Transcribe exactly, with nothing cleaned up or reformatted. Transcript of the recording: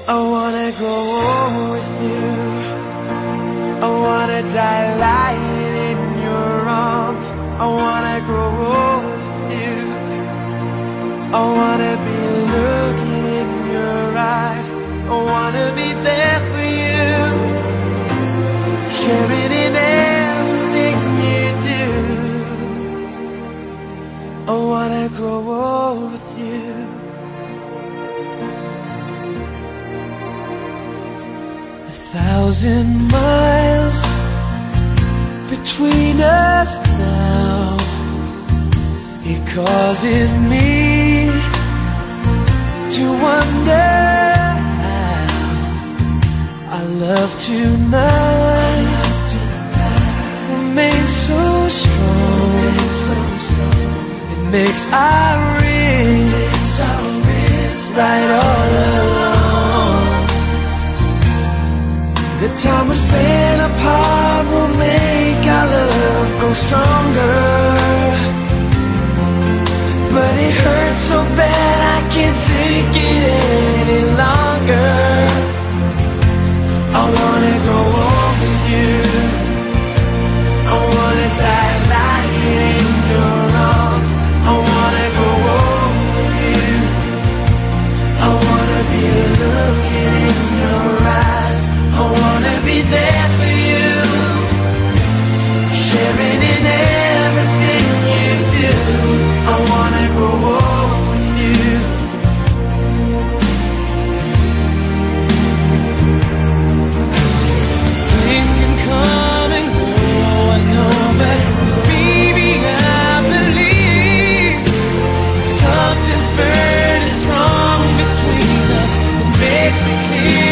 I wanna grow old with you. I wanna die lying in your arms. I wanna grow old with you. I wanna be looking in your eyes. I wanna be there for you, sharing in everything you do. I wanna grow old with you. A thousand miles between us now, it causes me to wonder how our love tonight remains so strong. It makes our wrists right all along. The time we spend apart will make our love grow stronger, but it hurts so bad I can't take it any longer. I wanna grow old with you. I wanna die lying in your arms. I wanna grow old with you. I wanna be looking in your eyes. I wanna be there for you, sharing in everything you do. I wanna grow old with you. Things can come and go, I know, but baby, I believe something's burning strong between us. What makes it clear